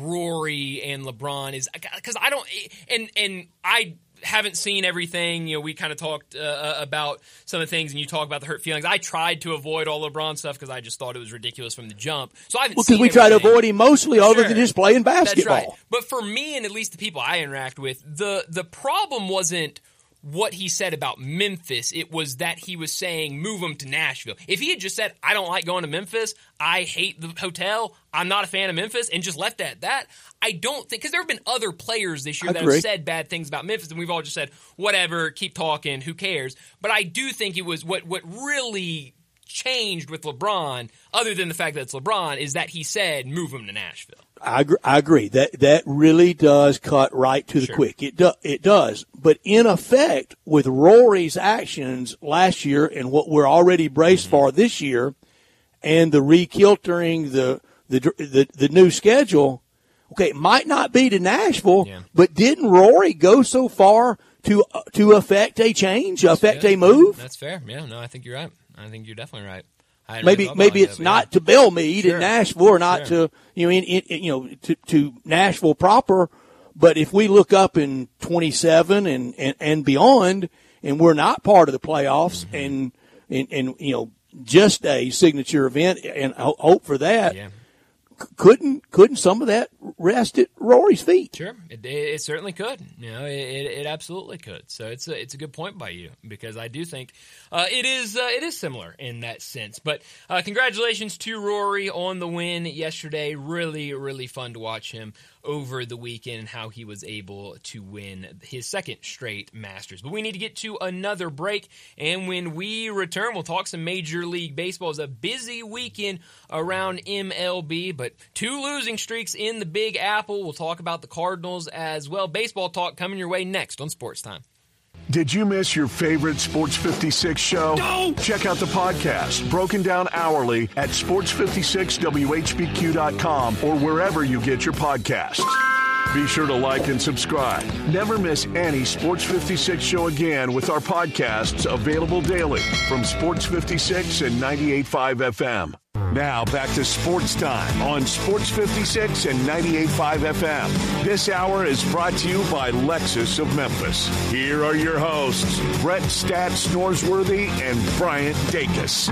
Rory and LeBron is because I don't and and I haven't seen everything. You know, we kind of talked uh, about some of the things, and you talk about the hurt feelings. I tried to avoid all LeBron stuff because I just thought it was ridiculous from the jump. So I haven't well, seen because we everything. try to avoid him mostly, other sure. than just playing basketball. That's right. But for me, and at least the people I interact with, the the problem wasn't what he said about Memphis. It was that he was saying move him to Nashville. If he had just said, I don't like going to Memphis, I hate the hotel, I'm not a fan of Memphis, and just left it at that, I don't think – because there have been other players this year that have said bad things about Memphis, and we've all just said, whatever, keep talking, who cares? But I do think it was what what really changed with LeBron, other than the fact that it's LeBron, is that he said move him to Nashville. I agree. I agree. That that really does cut right to the sure. quick. It do, it does. But in effect, with Rory's actions last year and what we're already braced mm-hmm. for this year, and the re-kiltering, the, the the the new schedule, okay, it might not be to Nashville, yeah. but didn't Rory go so far to uh, to affect a change, That's affect good. a move? That's fair. Yeah, no, I think you're right. I think you're definitely right. Maybe really maybe it's that, not yeah. to Belmead sure. in Nashville, or not sure. to you know in, in, you know to, to Nashville proper. But if we look up in twenty-seven and, and, and beyond, and we're not part of the playoffs, mm-hmm. and, and and you know just a signature event, and hope for that. Yeah. Couldn't couldn't some of that rest at Rory's feet? Sure, it, it, it certainly could. You know, it, it, it absolutely could. So it's a it's a good point by you, because I do think uh, it is uh, it is similar in that sense. But uh, congratulations to Rory on the win yesterday. Really, really fun to watch him over the weekend and how he was able to win his second straight Masters. But we need to get to another break, and when we return, we'll talk some Major League Baseball. It's a busy weekend around M L B, but two losing streaks in the Big Apple. We'll talk about the Cardinals as well. Baseball talk coming your way next on Sports Time. Did you miss your favorite Sports fifty-six show? No! Check out the podcast, broken down hourly at sports fifty-six W H B Q dot com or wherever you get your podcasts. Be sure to like and subscribe. Never miss any Sports fifty-six show again with our podcasts available daily from Sports fifty-six and ninety-eight point five F M. Now back to Sports Time on Sports fifty-six and ninety-eight point five F M. This hour is brought to you by Lexus of Memphis. Here are your hosts, Brett Stats Norsworthy and Bryant Dacus.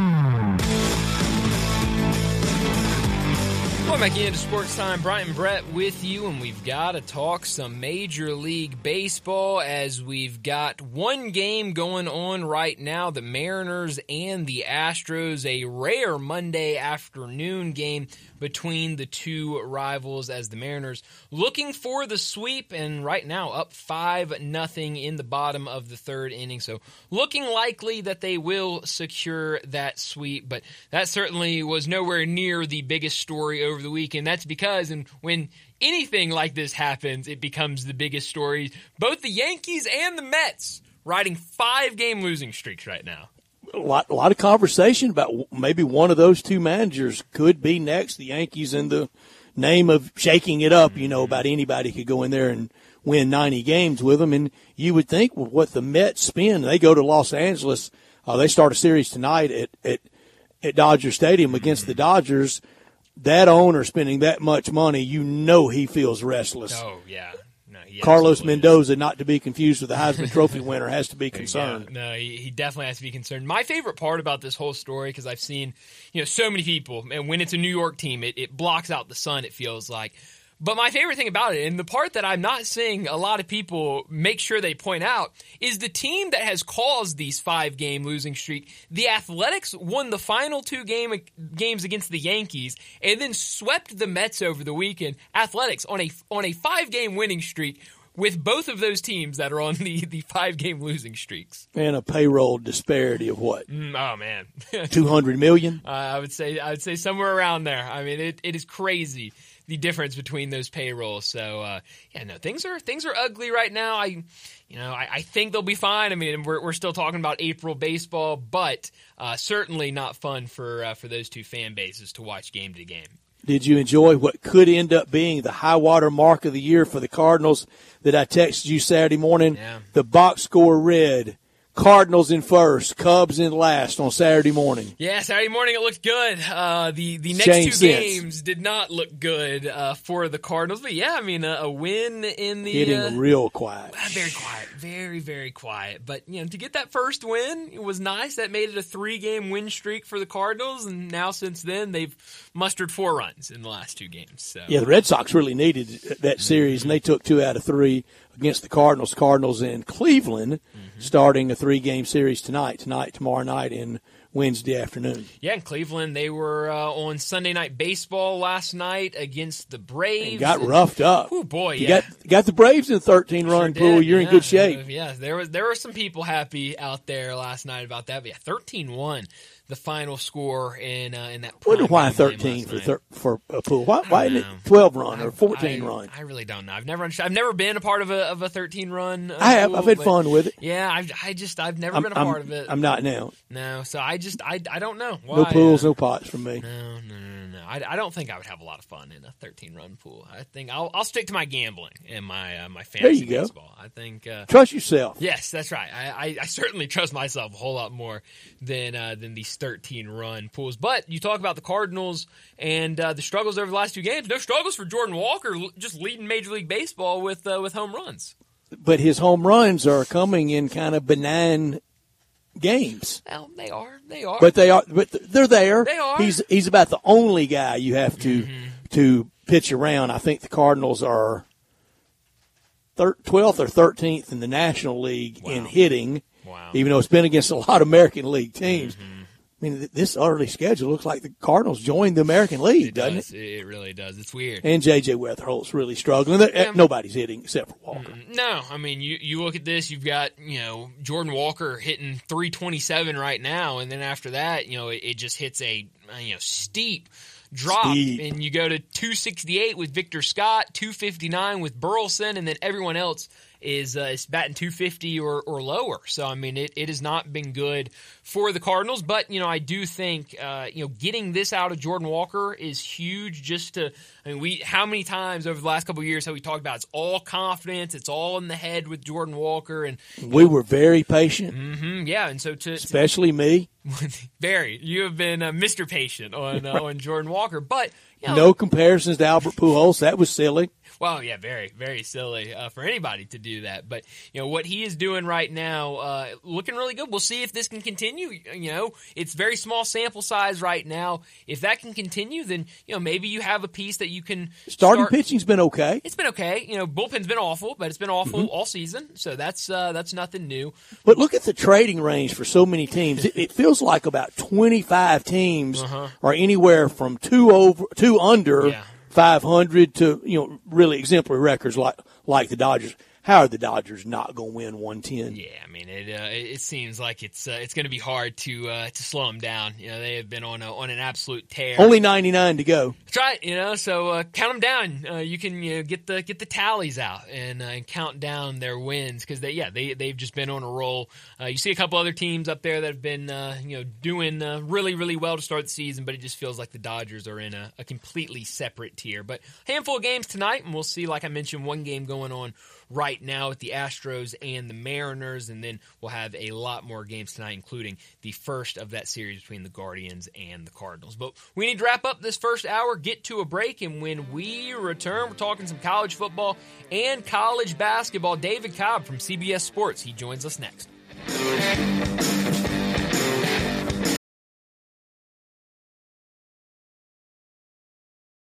Welcome back into Sports Time. Bryant and Brett with you, and we've got to talk some Major League Baseball as we've got one game going on right now, the Mariners and the Astros, a rare Monday afternoon game between the two rivals as the Mariners looking for the sweep, and right now up five nothing in the bottom of the third inning. So looking likely that they will secure that sweep, but that certainly was nowhere near the biggest story over the weekend. That's because and when anything like this happens, it becomes the biggest story. Both the Yankees and the Mets riding five-game losing streaks right now. A lot, a lot of conversation about maybe one of those two managers could be next. The Yankees, in the name of shaking it up, you know, about anybody could go in there and win ninety games with them. And you would think with what the Mets spend, they go to Los Angeles. Uh, they start a series tonight at, at, at Dodger Stadium against the Dodgers. That owner spending that much money, you know he feels restless. Oh, yeah. No, Carlos Mendoza, is. Not to be confused with the Heisman Trophy winner, has to be concerned. Yeah, no, he, he definitely has to be concerned. My favorite part about this whole story, because I've seen, you know, so many people, and when it's a New York team, it, it blocks out the sun, it feels like. But my favorite thing about it, and the part that I'm not seeing a lot of people make sure they point out, is the team that has caused these five-game losing streak. The Athletics won the final two game games against the Yankees and then swept the Mets over the weekend. Athletics on a on a five-game winning streak with both of those teams that are on the, the five-game losing streaks. And a payroll disparity of what? Mm, oh, man. two hundred million Uh, I would say I would say somewhere around there. I mean, it, it is crazy, the difference between those payrolls. So, uh, yeah, no, things are things are ugly right now. I, you know, I, I think they'll be fine. I mean, we're we're still talking about April baseball, but uh, certainly not fun for uh, for those two fan bases to watch game to game. Did you enjoy what could end up being the high water mark of the year for the Cardinals that I texted you Saturday morning? Yeah. The box score read Cardinals in first, Cubs in last on Saturday morning. Yeah, Saturday morning it looked good. Uh, the the next Shane two Sense. games did not look good uh, for the Cardinals. But yeah, I mean a, a win in the Hitting uh, real quiet. very quiet, very very quiet. But you know, to get that first win, it was nice. That made it a three game win streak for the Cardinals, and now since then they've mustered four runs in the last two games. So Yeah, the Red Sox really needed that series, and they took two out of three against the Cardinals. Cardinals in Cleveland, mm-hmm. starting a three-game series tonight, tonight, tomorrow night, and Wednesday afternoon. Yeah, in Cleveland, they were uh, on Sunday Night Baseball last night against the Braves. And got and, roughed up. Oh boy, you yeah. got got the Braves in a thirteen-run sure pool. did. You're yeah. in good shape. Uh, yeah, there was there were some people happy out there last night about that. But yeah, thirteen one. The final score in uh, in that. I wonder why thirteen for thir- for a pool. Why, why isn't it twelve run or fourteen I, run? I really don't know. I've never I've never been a part of a of a thirteen run. Uh, I have. pool, I've had but, fun with it. Yeah, I I just I've never I'm, been a I'm, part of it. I'm not now. No, so I just I, I don't know why. No pools, uh, no pots for me. No, no, no, no. I, I don't think I would have a lot of fun in a thirteen run pool. I think I'll I'll stick to my gambling and my uh, my fantasy there you baseball. go. I think uh, trust yourself. Yes, that's right. I, I, I certainly trust myself a whole lot more than uh, than these thirteen run pools. But you talk about the Cardinals and uh, the struggles over the last two games. No struggles for Jordan Walker, just leading Major League Baseball with uh, with home runs. But his home runs are coming in kind of benign games. Well, they are. They are. But they are. But they're there. They are. He's he's about the only guy you have to mm-hmm. to pitch around. I think the Cardinals are twelfth or thirteenth in the National League wow. in hitting. Wow. Even though it's been against a lot of American League teams. Mm-hmm. I mean, this early schedule looks like the Cardinals joined the American League, it doesn't does. it? It really does. It's weird. And J J Weatherholt's really struggling. Yeah. Nobody's hitting except for Walker. No, I mean, you, you look at this, you've got, you know, Jordan Walker hitting three twenty-seven right now, and then after that, you know, it, it just hits a, you know, steep drop, Steep. and you go to two sixty-eight with Victor Scott, two fifty-nine with Burleson, and then everyone else is uh, is batting two fifty or, or lower. So, I mean, it, it has not been good for the Cardinals. But, you know, I do think, uh, you know, getting this out of Jordan Walker is huge just to – I mean, we how many times over the last couple of years have we talked about it's all confidence, it's all in the head with Jordan Walker. And we know, were very patient. Mm-hmm, yeah, and so to – Especially to, me. Very. You have been uh, Mister Patient on, uh, on Jordan Walker. But, you know, no comparisons to Albert Pujols. That was silly. Well, yeah, very, very silly uh, for anybody to do that. But, you know, what he is doing right now, uh, looking really good. We'll see if this can continue. You know, it's very small sample size right now. If that can continue, then, you know, maybe you have a piece that you can Starting start. pitching's been okay. It's been okay. You know, bullpen's been awful, but it's been awful mm-hmm. all season. So that's uh, that's nothing new. But look at the trading range for so many teams. It, it feels like about twenty-five teams uh-huh. are anywhere from two over, two under. Yeah. five hundred to, you know, really exemplary records like like the Dodgers. How are the Dodgers not going to win one ten? Yeah, I mean, it uh, it seems like it's uh, it's going to be hard to uh, to slow them down. You know, they have been on a, on an absolute tear. Only ninety-nine to go. That's right. You know, so uh, count them down. Uh, you can you know, get the get the tallies out and, uh, and count down their wins because they yeah they they've just been on a roll. Uh, you see a couple other teams up there that have been uh, you know doing uh, really really well to start the season, but it just feels like the Dodgers are in a, a completely separate tier. But handful of games tonight, and we'll see. Like I mentioned, one game going on right now with the Astros and the Mariners, and then we'll have a lot more games tonight, including the first of that series between the Guardians and the Cardinals. But we need to wrap up this first hour, get to a break, and when we return, we're talking some college football and college basketball. David Cobb from C B S Sports, he joins us next.